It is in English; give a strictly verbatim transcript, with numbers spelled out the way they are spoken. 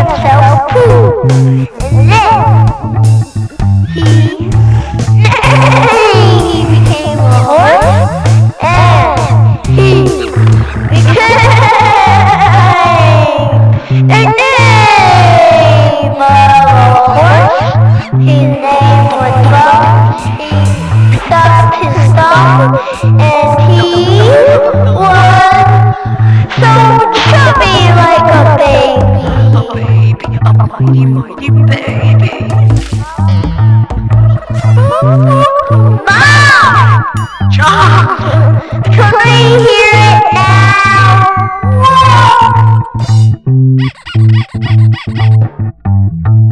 himself poo. And then he, he became a horse, and he became the name of a horse. His name was Bob. He stopped his stop, and he was so chubby like a baby. A baby, a mighty, mighty baby. Mom! John! Can I hear it now? Whoa!